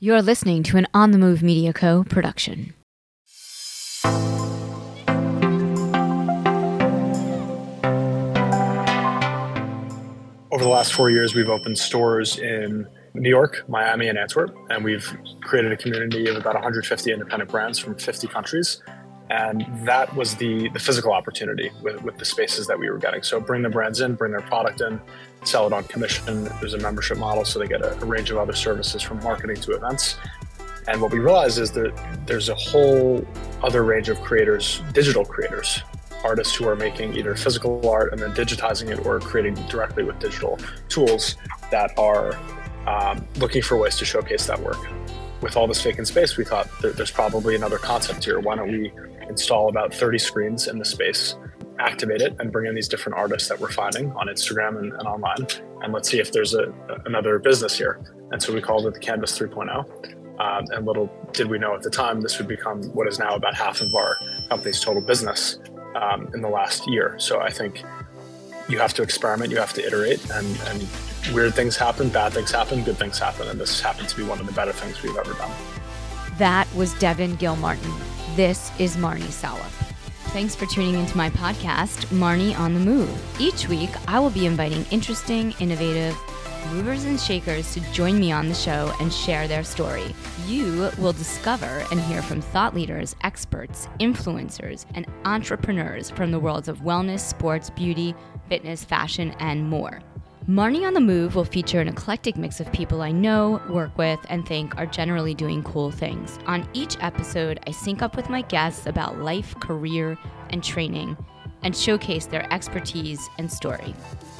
You're listening to an On the Move Media Co. production. Over the last 4 years, we've opened stores in New York, Miami, and Antwerp, and we've created a community of about 150 independent brands from 50 countries. And that was the physical opportunity with the spaces that we were getting. So bring the brands in, bring their product in, sell it on commission. There's a membership model, so they get a range of other services from marketing to events. And what we realized is that there's a whole other range of creators, digital creators, artists who are making either physical art and then digitizing it or creating directly with digital tools that are looking for ways to showcase that work. With all this vacant space, we thought there's probably another concept here. Why don't we install about 30 screens in the space, activate it, and bring in these different artists that we're finding on Instagram and online, and let's see if there's another business here. And so we called it the Canvas 3.0. And little did we know at the time, this would become what is now about half of our company's total business in the last year. So I think you have to experiment, you have to iterate, and weird things happen, bad things happen, good things happen. And this happened to be one of the better things we've ever done. That was Devin Gilmartin. This is Marnie Salop. Thanks for tuning into my podcast, Marnie on the Move. Each week, I will be inviting interesting, innovative movers and shakers to join me on the show and share their story. You will discover and hear from thought leaders, experts, influencers, and entrepreneurs from the worlds of wellness, sports, beauty, fitness, fashion, and more. Marnie on the Move will feature an eclectic mix of people I know, work with, and think are generally doing cool things. On each episode, I sync up with my guests about life, career, and training, and showcase their expertise and story.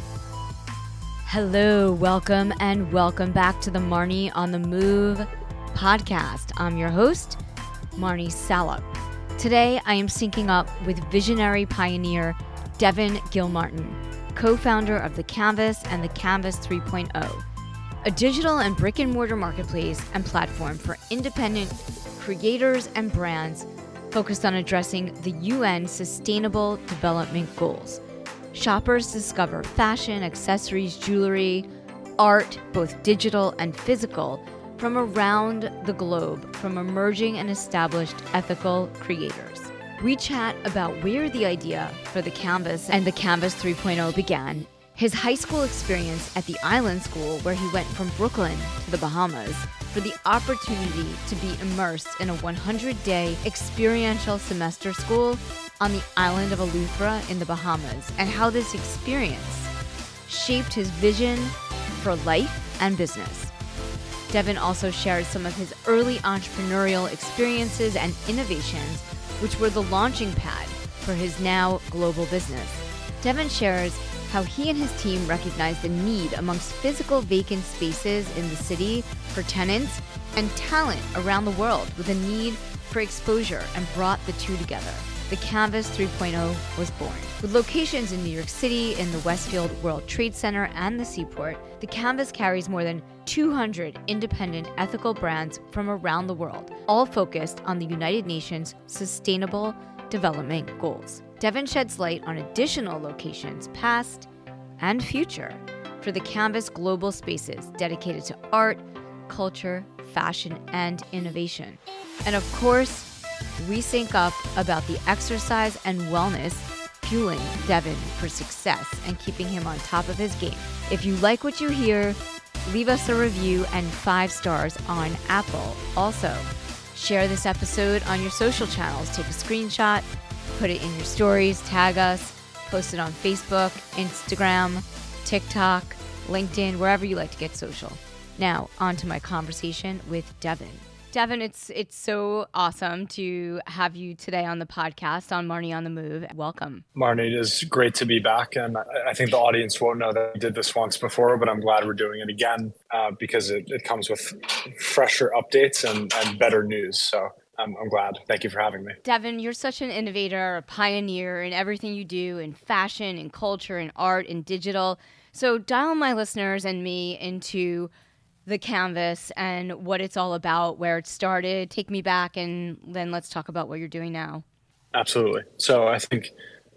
Hello, welcome back to the Marnie on the Move podcast. I'm your host, Marnie Salop. Today, I am syncing up with visionary pioneer Devin Gilmartin, co-founder of The Canvas and The Canvas 3.0, a digital and brick-and-mortar marketplace and platform for independent creators and brands focused on addressing the UN Sustainable Development Goals. Shoppers discover fashion, accessories, jewelry, art, both digital and physical, from around the globe from emerging and established ethical creators. We chat about where the idea for The Canvas and The Canvas 3.0 began, his high school experience at the Island School where he went from Brooklyn to the Bahamas for the opportunity to be immersed in a 100-day experiential semester school on the island of Eleuthera in the Bahamas, and how this experience shaped his vision for life and business. Devin also shares some of his early entrepreneurial experiences and innovations, which were the launching pad for his now global business. Devin shares how he and his team recognized the need amongst physical vacant spaces in the city for tenants and talent around the world with a need for exposure, and brought the two together. The Canvas 3.0 was born. With locations in New York City, in the Westfield World Trade Center, and the Seaport, The Canvas carries more than 200 independent ethical brands from around the world, all focused on the United Nations Sustainable Development Goals. Devin sheds light on additional locations, past and future, for The Canvas global spaces dedicated to art, culture, fashion, and innovation. And of course, we sync up about the exercise and wellness fueling Devin for success and keeping him on top of his game. If you like what you hear, leave us a review and 5 stars on Apple. Also, share this episode on your social channels. Take a screenshot, put it in your stories, tag us, post it on Facebook, Instagram, TikTok, LinkedIn, wherever you like to get social. Now, on to my conversation with Devin. Devin, it's so awesome to have you today on the podcast on Marnie on the Move. Welcome. Marnie, it is great to be back. And I think the audience won't know that I did this once before, but I'm glad we're doing it again because it comes with fresher updates and better news. So I'm glad. Thank you for having me. Devin, you're such an innovator, a pioneer in everything you do in fashion, in culture, in art, in digital. So dial my listeners and me into The Canvas and what it's all about, where it started. Take me back, and then let's talk about what you're doing now. Absolutely. So I think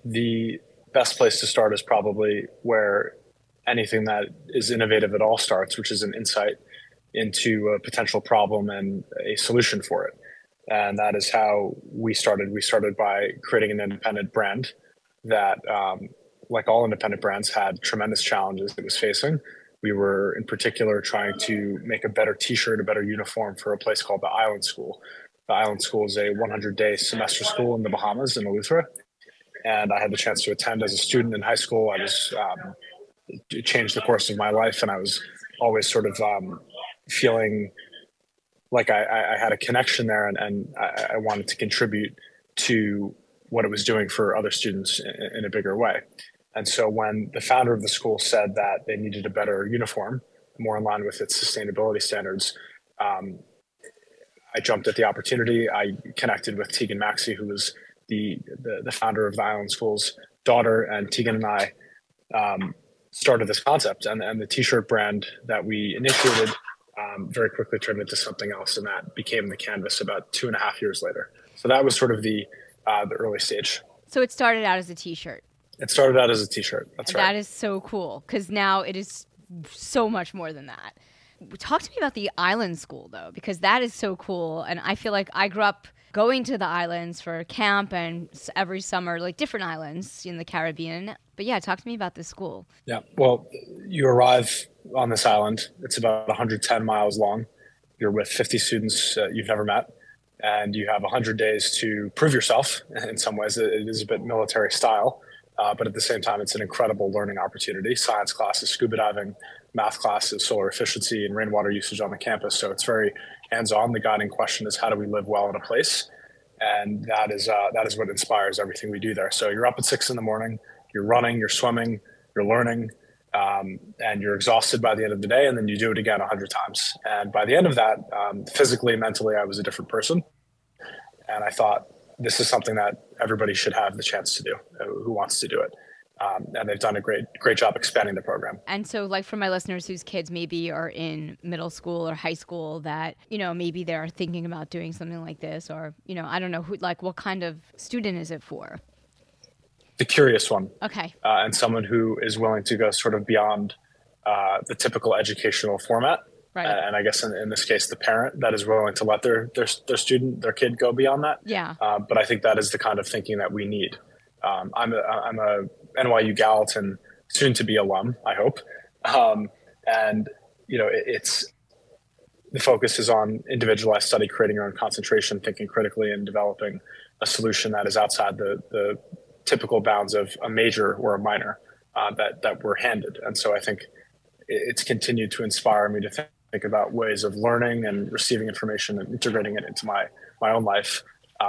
the best place to start is probably where anything that is innovative at all starts, which is an insight into a potential problem and a solution for it. And that is how we started. We started by creating an independent brand that, like all independent brands, had tremendous challenges it was facing. We were in particular trying to make a better t-shirt, a better uniform for a place called the Island School. The Island School is a 100-day semester school in the Bahamas in Eleuthera. And I had the chance to attend as a student in high school. I was it changed the course of my life, and I was always sort of feeling like I had a connection there, and I wanted to contribute to what it was doing for other students in a bigger way. And so when the founder of the school said that they needed a better uniform, more in line with its sustainability standards, I jumped at the opportunity. I connected with Tegan Maxey, who was the founder of the Island School's daughter, and Tegan and I started this concept. And the t-shirt brand that we initiated very quickly turned into something else, and that became the Canvas about 2.5 years later. So that was sort of the early stage. So it started out as a t-shirt. It started out as a t-shirt. That's right. That is so cool, because now it is so much more than that. Talk to me about the Island School, though, because that is so cool. And I feel like I grew up going to the islands for camp and every summer, like different islands in the Caribbean. But yeah, talk to me about this school. Yeah, well, you arrive on this island. It's about 110 miles long. You're with 50 students you've never met, and you have 100 days to prove yourself. In some ways, it is a bit military style, but at the same time, it's an incredible learning opportunity. Science classes, scuba diving, math classes, solar efficiency, and rainwater usage on the campus. So it's very hands-on. The guiding question is, how do we live well in a place? And that is what inspires everything we do there. So you're up at 6 a.m, you're running, you're swimming, you're learning, and you're exhausted by the end of the day, and then you do it again 100 times. And by the end of that, physically, mentally, I was a different person. And I thought, this is something that everybody should have the chance to do, who wants to do it. And they've done a great job expanding the program. And so, like, for my listeners whose kids maybe are in middle school or high school that, maybe they're thinking about doing something like this, or, I don't know, what kind of student is it for? The curious one. Okay. And someone who is willing to go sort of beyond the typical educational format. Right. And I guess in this case, the parent that is willing to let their kid go beyond that. Yeah. But I think that is the kind of thinking that we need. I'm a NYU Gallatin soon-to-be alum, I hope. And, it's the focus is on individualized study, creating your own concentration, thinking critically, and developing a solution that is outside the typical bounds of a major or a minor that we're handed. And so I think it's continued to inspire me to think about ways of learning and receiving information and integrating it into my own life.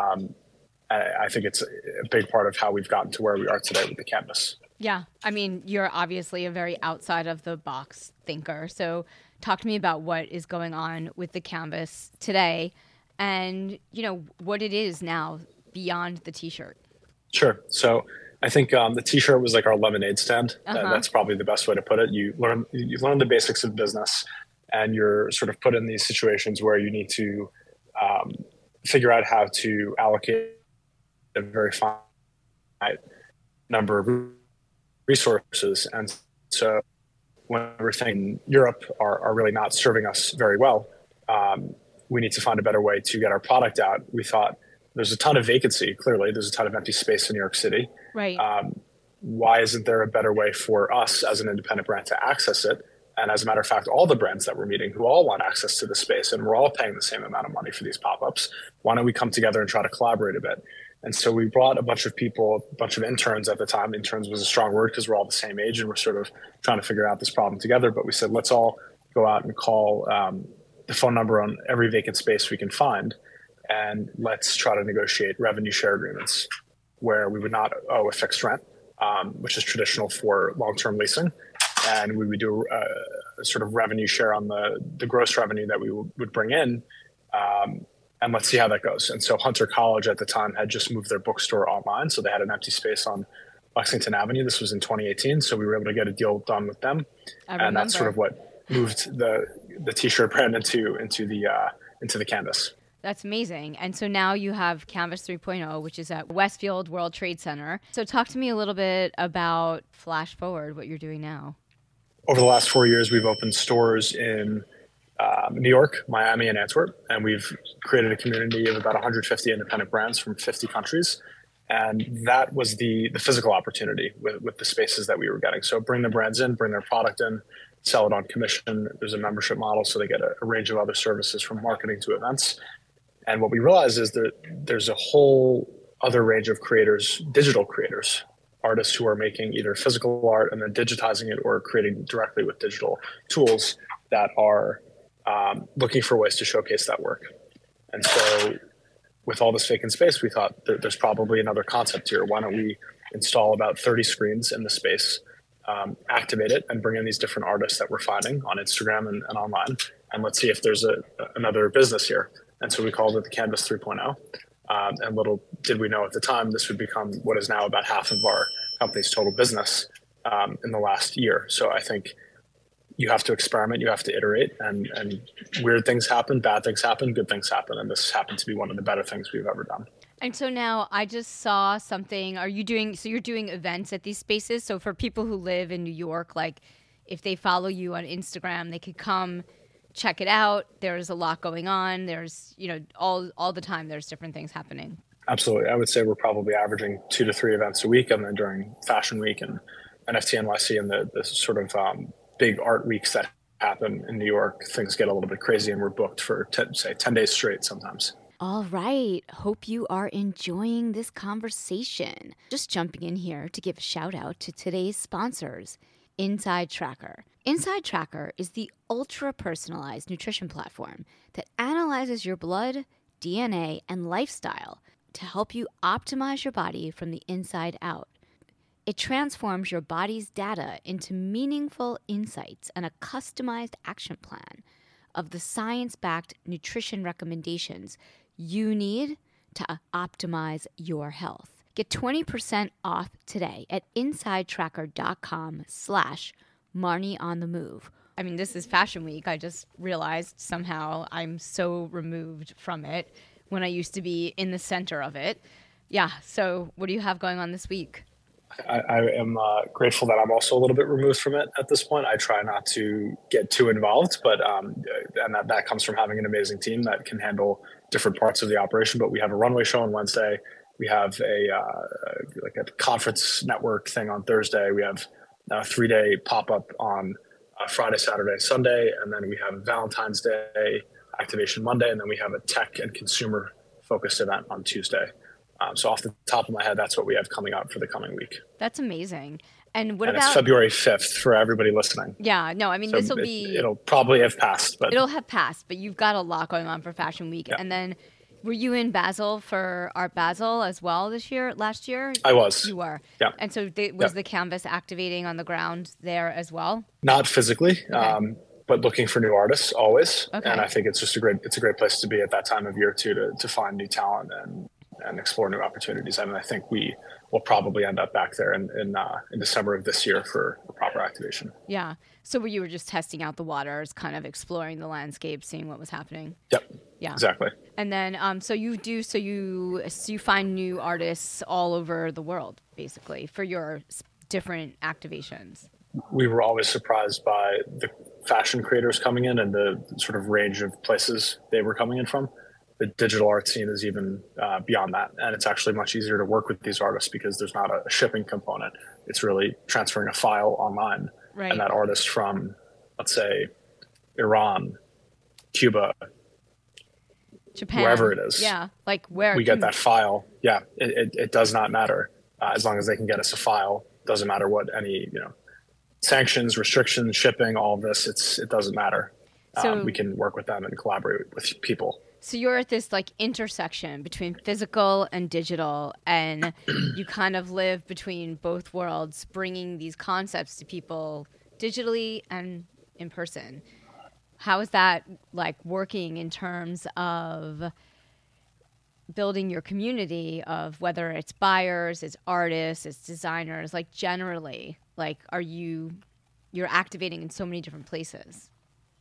I think it's a big part of how we've gotten to where we are today with the Canvas. Yeah. I mean, you're obviously a very outside of the box thinker. So talk to me about what is going on with the Canvas today and, what it is now beyond the t-shirt. Sure. So I think the t-shirt was like our lemonade stand. That's probably the best way to put it. You learn the basics of business, and you're sort of put in these situations where you need to figure out how to allocate a very finite number of resources. And so when we're thinking Europe are really not serving us very well, we need to find a better way to get our product out. We thought there's a ton of vacancy. Clearly, there's a ton of empty space in New York City. Right. Why isn't there a better way for us as an independent brand to access it? And as a matter of fact, all the brands that we're meeting who all want access to the space, and we're all paying the same amount of money for these pop-ups, why don't we come together and try to collaborate a bit? And so we brought a bunch of people, a bunch of interns at the time. Interns was a strong word because we're all the same age and we're sort of trying to figure out this problem together. But we said, let's all go out and call the phone number on every vacant space we can find. And let's try to negotiate revenue share agreements where we would not owe a fixed rent, which is traditional for long-term leasing. And we would do a sort of revenue share on the gross revenue that we would bring in. And let's see how that goes. And so Hunter College at the time had just moved their bookstore online. So they had an empty space on Lexington Avenue. This was in 2018. So we were able to get a deal done with them. And that's sort of what moved the t-shirt brand into the Canvas. That's amazing. And so now you have Canvas 3.0, which is at Westfield World Trade Center. So talk to me a little bit about Flash Forward, what you're doing now. Over the last 4 years, we've opened stores in New York, Miami, and Antwerp. And we've created a community of about 150 independent brands from 50 countries. And that was the physical opportunity with the spaces that we were getting. So bring the brands in, bring their product in, sell it on commission. There's a membership model, so they get a range of other services from marketing to events. And what we realized is that there's a whole other range of creators, digital creators, artists who are making either physical art and then digitizing it or creating directly with digital tools that are looking for ways to showcase that work. And so with all this vacant space, we thought there's probably another concept here. Why don't we install about 30 screens in the space, activate it, and bring in these different artists that we're finding on Instagram and online, and let's see if there's another business here. And so we called it the Canvas 3.0. And little did we know at the time, this would become what is now about half of our company's total business in the last year. So I think you have to experiment, you have to iterate, and weird things happen, bad things happen, good things happen. And this happened to be one of the better things we've ever done. And so now I just saw something. You're doing events at these spaces? So for people who live in New York, like if they follow you on Instagram, they could come check it out. There's a lot going on. There's, all the time there's different things happening. Absolutely. I would say we're probably averaging 2 to 3 events a week. And then during Fashion Week and NFT NYC and the sort of big art weeks that happen in New York, things get a little bit crazy and we're booked for 10 days straight sometimes. All right. Hope you are enjoying this conversation. Just jumping in here to give a shout out to today's sponsors, Inside Tracker. Inside Tracker is the ultra personalized nutrition platform that analyzes your blood, DNA, and lifestyle to help you optimize your body from the inside out. It transforms your body's data into meaningful insights and a customized action plan of the science-backed nutrition recommendations you need to optimize your health. Get 20% off today at insidetracker.com/MarnieOnTheMove. I mean, this is Fashion Week. I just realized somehow I'm so removed from it when I used to be in the center of it. Yeah, so what do you have going on this week? I am grateful that I'm also a little bit removed from it at this point. I try not to get too involved, but and that comes from having an amazing team that can handle different parts of the operation. But we have a runway show on Wednesday. We have a conference network thing on Thursday. We have a 3-day pop-up on Friday, Saturday, Sunday, and then we have Valentine's Day activation Monday, and then we have a tech and consumer focused event on Tuesday. So off the top of my head, that's what we have coming up for the coming week. That's amazing. And what and about... it's February 5th for everybody listening. Yeah, no, I mean, so It'll probably have passed. But it'll have passed, but you've got a lot going on for Fashion Week. Yeah. And then were you in Basel for Art Basel as well last year? I was. You were? Yeah. And so was the canvas activating on the ground there as well? Not physically, okay. But looking for new artists always. Okay. And I think it's just a great place to be at that time of year too, to find new talent and explore new opportunities. I mean, I think we will probably end up back there in December of this year for a proper activation. Yeah. So you were just testing out the waters, kind of exploring the landscape, seeing what was happening. Yep. Yeah. Exactly. And then, so you find new artists all over the world, basically, for your different activations. We were always surprised by the fashion creators coming in and the sort of range of places they were coming in from. The digital art scene is even beyond that. And it's actually much easier to work with these artists because there's not a shipping component. It's really transferring a file online. Right. And that artist from, let's say, Iran, Cuba, Japan, wherever it is. Yeah, like where we get that file. Yeah, it does not matter. As long as they can get us a file, doesn't matter what any, sanctions, restrictions, shipping, all of this, it doesn't matter. So we can work with them and collaborate with people. So you're at this like intersection between physical and digital, and you kind of live between both worlds, bringing these concepts to people digitally and in person. How is that like working in terms of building your community of whether it's buyers, it's artists, it's designers, like generally, like you're activating in so many different places?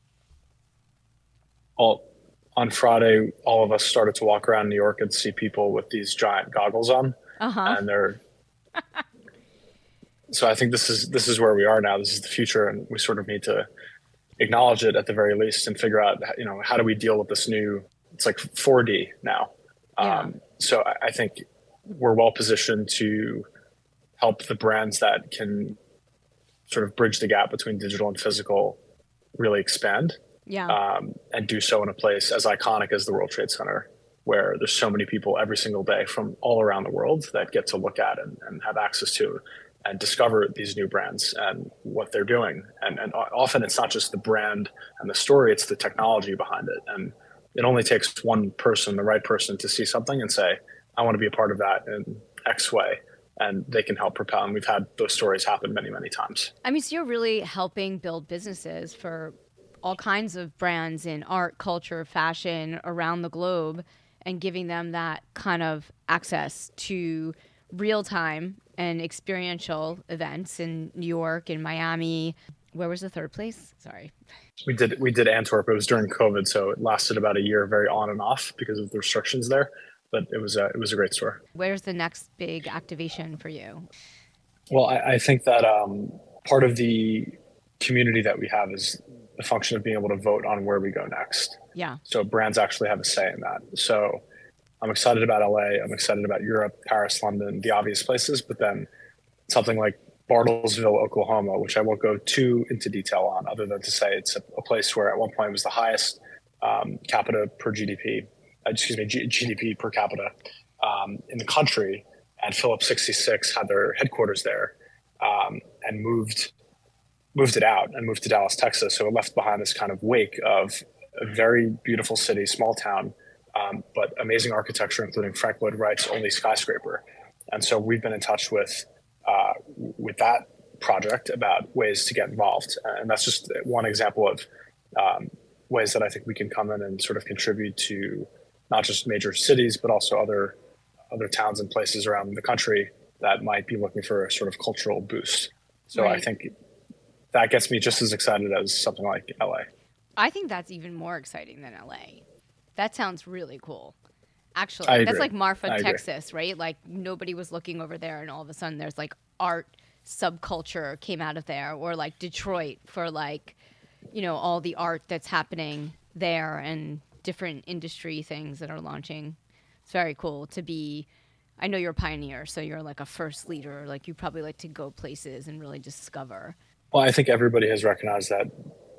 On Friday, all of us started to walk around New York and see people with these giant goggles on, and they're. So I think this is where we are now. This is the future, and we sort of need to acknowledge it at the very least and figure out, how do we deal with this new, it's like 4D now. Yeah. So I think we're well positioned to help the brands that can sort of bridge the gap between digital and physical really expand. Yeah. And do so in a place as iconic as the World Trade Center, where there's so many people every single day from all around the world that get to look at and have access to and discover these new brands and what they're doing. And often it's not just the brand and the story, it's the technology behind it. And it only takes one person, the right person, to see something and say, I want to be a part of that in X way. And they can help propel. And we've had those stories happen many, many times. I mean, so you're really helping build businesses for all kinds of brands in art, culture, fashion around the globe, and giving them that kind of access to real time and experiential events in New York and Miami. Where was the third place? Sorry. We did Antwerp. It was during COVID, so it lasted about a year, very on and off because of the restrictions there. But it was a great store. Where's the next big activation for you? Well, I think that part of the community that we have is the function of being able to vote on where we go next. Yeah. So brands actually have a say in that. So I'm excited about LA. I'm excited about Europe, Paris, London, the obvious places. But then something like Bartlesville, Oklahoma, which I won't go too into detail on, other than to say it's a place where at one point was the highest GDP per capita in the country. And Phillips 66 had their headquarters there and moved it out and moved to Dallas, Texas. So it left behind this kind of wake of a very beautiful city, small town, but amazing architecture, including Frank Lloyd Wright's only skyscraper. And so we've been in touch with that project about ways to get involved. And that's just one example of ways that I think we can come in and sort of contribute to not just major cities, but also other towns and places around the country that might be looking for a sort of cultural boost. So right. I think that gets me just as excited as something like LA. I think that's even more exciting than LA. That sounds really cool. Actually, that's like Marfa, Texas, right? Like nobody was looking over there and all of a sudden there's like art subculture came out of there, or like Detroit for like, all the art that's happening there and different industry things that are launching. It's very cool to be, I know you're a pioneer, so you're like a first leader, like you probably like to go places and really discover. Well, I think everybody has recognized that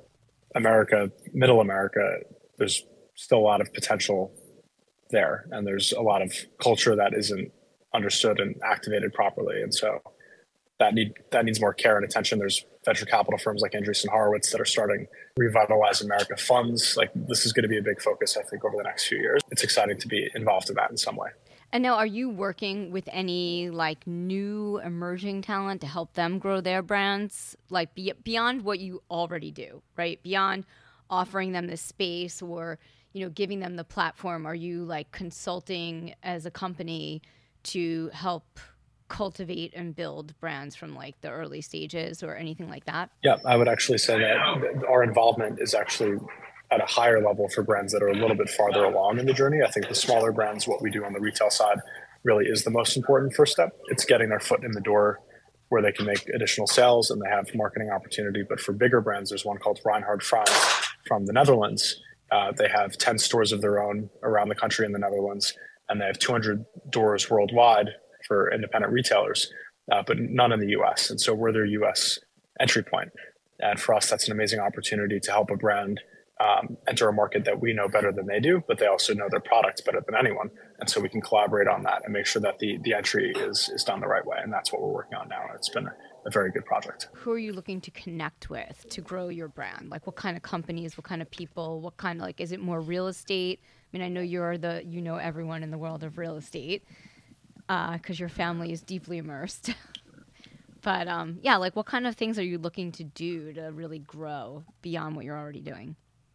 middle America, there's still a lot of potential there. And there's a lot of culture that isn't understood and activated properly. And so that needs more care and attention. There's venture capital firms like Andreessen Horowitz that are starting Revitalize America funds. Like this is going to be a big focus, I think, over the next few years. It's exciting to be involved in that in some way. And now, are you working with any like new emerging talent to help them grow their brands, like beyond what you already do, right? Beyond offering them the space or, giving them the platform, are you like consulting as a company to help cultivate and build brands from like the early stages or anything like that? Yeah, I would actually say that our involvement is actually at a higher level for brands that are a little bit farther along in the journey. I think the smaller brands, what we do on the retail side, really is the most important first step. It's getting their foot in the door where they can make additional sales and they have marketing opportunity. But for bigger brands, there's one called Reinhard Franz from the Netherlands. They have 10 stores of their own around the country in the Netherlands, and they have 200 doors worldwide for independent retailers, but none in the US. And so we're their US entry point. And for us, that's an amazing opportunity to help a brand enter a market that we know better than they do, but they also know their products better than anyone. And so we can collaborate on that and make sure that the entry is done the right way. And that's what we're working on now. It's been a very good project. Who are you looking to connect with to grow your brand? Like what kind of companies, what kind of people, what kind of like, is it more real estate? I mean, I know you know everyone in the world of real estate because your family is deeply immersed. But like what kind of things are you looking to do to really grow beyond what you're already doing?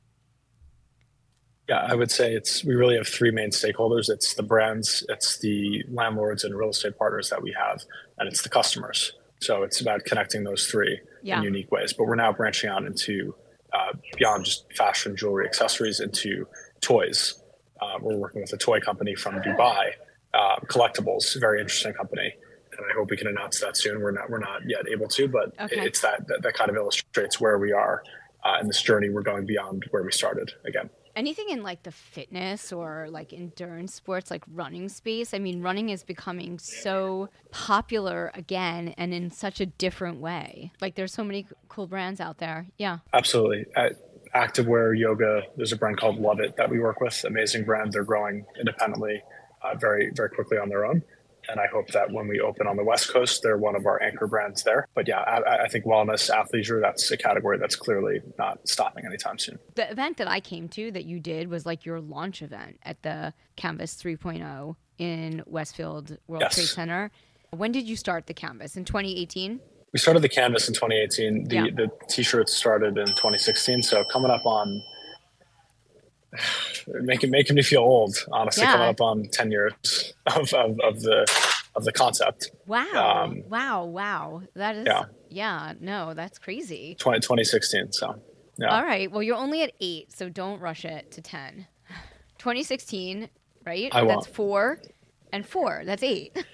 Yeah, I would say we really have three main stakeholders. It's the brands, it's the landlords and real estate partners that we have, and it's the customers. So it's about connecting those three in unique ways. But we're now branching out into beyond just fashion, jewelry, accessories, into toys. We're working with a toy company from Dubai, Collectibles, very interesting company. And I hope we can announce that soon. We're not yet able to, but it's that kind of illustrates where we are. in this journey, we're going beyond where we started again. Anything in like the fitness or like endurance sports, like running space? I mean, running is becoming so popular again and in such a different way. Like there's so many cool brands out there. Yeah. Absolutely. Activewear yoga, there's a brand called Love It that we work with. Amazing brand. They're growing independently very, very quickly on their own. And I hope that when we open on the West Coast, they're one of our anchor brands there. But yeah, I think wellness, athleisure, that's a category that's clearly not stopping anytime soon. The event that I came to that you did was like your launch event at the Canvas 3.0 in Westfield World Trade Center. When did you start the Canvas? In 2018? We started the Canvas in 2018. The T-shirts started in 2016. So coming up on, making me feel old, honestly, coming up on 10 years of the concept. Wow. Wow. That is, no, that's crazy. 2016. So, yeah. All right. Well, you're only at 8, so don't rush it to 10. 2016, right? That's 4 and 4. That's 8.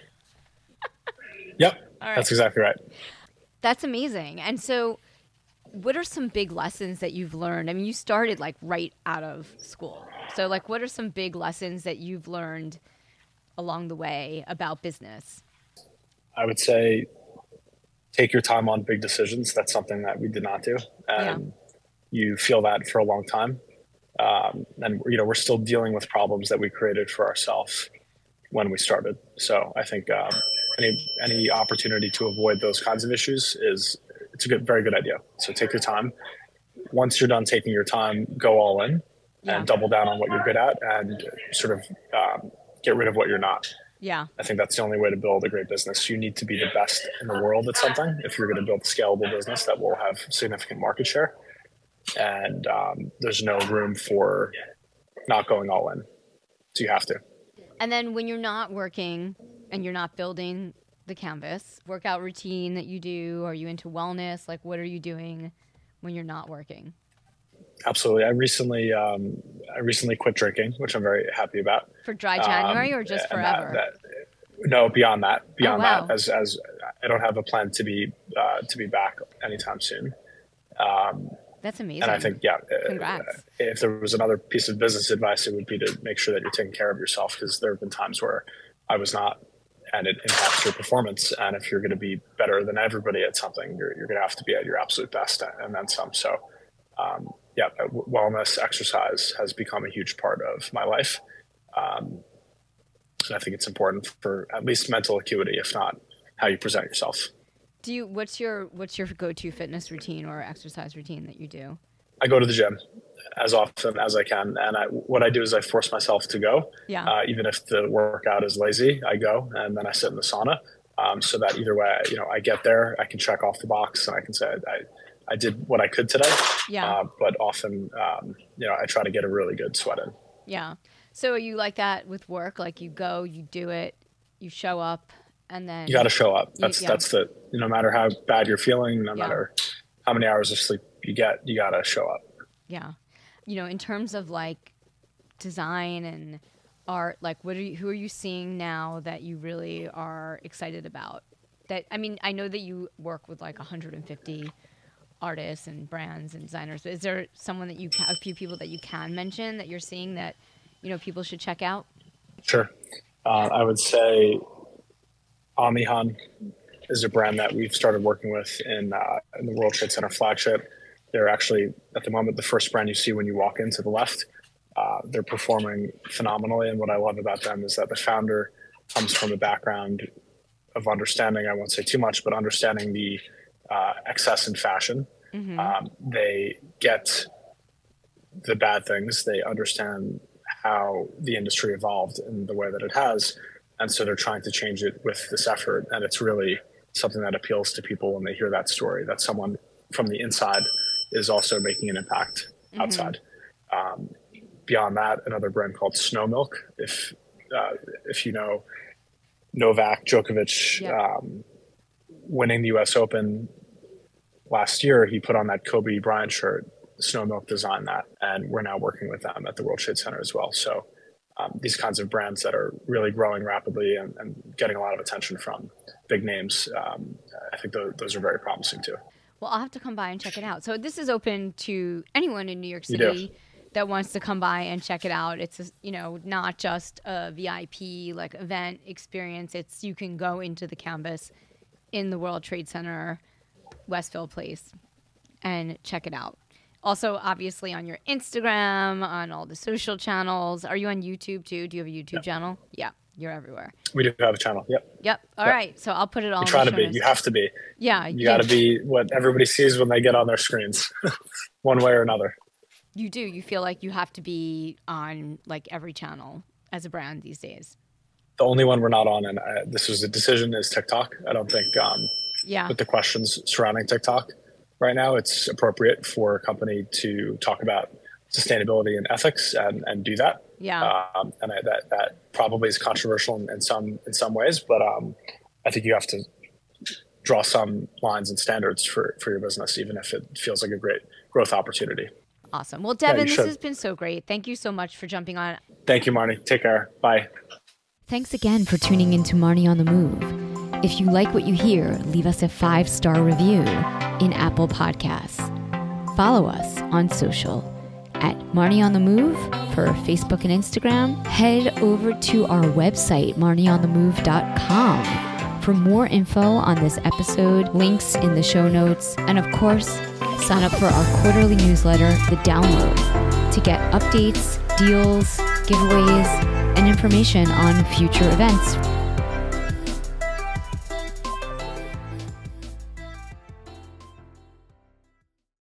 Yep. All right. That's exactly right. That's amazing. And so what are some big lessons that you've learned? I mean, you started like right out of school. So like, what are some big lessons that you've learned along the way about business? I would say take your time on big decisions. That's something that we did not do. And you feel that for a long time. And, we're still dealing with problems that we created for ourselves when we started. So I think any opportunity to avoid those kinds of issues it's a very good idea. So take your time. Once you're done taking your time, go all in and double down on what you're good at and sort of get rid of what you're not. Yeah. I think that's the only way to build a great business. You need to be the best in the world at something if you're going to build a scalable business that will have significant market share. And there's no room for not going all in. So you have to. And then when you're not working and you're not building the Canvas workout routine that you do, are you into wellness? Like, what are you doing when you're not working? Absolutely. I recently quit drinking, which I'm very happy about. For dry January or just forever? No, beyond that. That, as I don't have a plan to be back anytime soon. That's amazing. And I think, congrats. If there was another piece of business advice, it would be to make sure that you're taking care of yourself, because there have been times where I was not, and it impacts your performance. And if you're going to be better than everybody at something, you're going to have to be at your absolute best and then some. So, wellness, exercise has become a huge part of my life. And I think it's important for at least mental acuity, if not how you present yourself. What's your go-to fitness routine or exercise routine that you do? I go to the gym as often as I can. And what I do is I force myself to go. Yeah. Even if the workout is lazy, I go and then I sit in the sauna. So that either way, I get there, I can check off the box and I can say I did what I could today. Yeah. But often, I try to get a really good sweat in. Yeah. So are you like that with work? Like you go, you do it, you show up, and then you got to show up. That's no matter how bad you're feeling, no matter how many hours of sleep you get, you got to show up. Yeah. In terms of like design and art, like who are you seeing now that you really are excited about? I know that you work with like 150 artists and brands and designers, but is there someone a few people that you can mention that you're seeing that, people should check out? Sure. I would say Amihan is a brand that we've started working with in the World Trade Center flagship. They're actually, at the moment, the first brand you see when you walk in to the left. They're performing phenomenally. And what I love about them is that the founder comes from a background of understanding, I won't say too much, but understanding the excess in fashion. Mm-hmm. They get the bad things. They understand how the industry evolved in the way that it has. And so they're trying to change it with this effort. And it's really something that appeals to people when they hear that story, that someone from the inside is also making an impact outside. Mm-hmm. Beyond that, another brand called Snow Milk. If you know Novak Djokovic winning the U.S. Open last year, he put on that Kobe Bryant shirt. Snow Milk designed that, and we're now working with them at the World Trade Center as well. So these kinds of brands that are really growing rapidly and getting a lot of attention from big names, I think those are very promising too. Well, I'll have to come by and check it out. So this is open to anyone in New York City that wants to come by and check it out. It's not just a VIP like event experience. It's you can go into the campus in the World Trade Center, Westfield Place, and check it out. Also, obviously, on your Instagram, on all the social channels. Are you on YouTube too? Do you have a YouTube channel? Yeah, you're everywhere. We do have a channel. Yep. All right. So I'll put it all. You try to be. You have to be. Yeah. You got to be what everybody sees when they get on their screens, one way or another. You do. You feel like you have to be on like every channel as a brand these days. The only one we're not on, and this was a decision, is TikTok. I don't think with the questions surrounding TikTok right now, it's appropriate for a company to talk about sustainability and ethics and do that. Yeah. And that probably is controversial in some ways, but I think you have to draw some lines and standards for your business, even if it feels like a great growth opportunity. Awesome. Well, Devin, this has been so great. Thank you so much for jumping on. Thank you, Marnie. Take care. Bye. Thanks again for tuning in to Marnie on the Move. If you like what you hear, leave us a 5-star review in Apple Podcasts. Follow us on social at Marnie on the Move for Facebook and Instagram. Head over to our website, marnieonthemove.com, for more info on this episode, links in the show notes, and of course, sign up for our quarterly newsletter, The Download, to get updates, deals, giveaways, and information on future events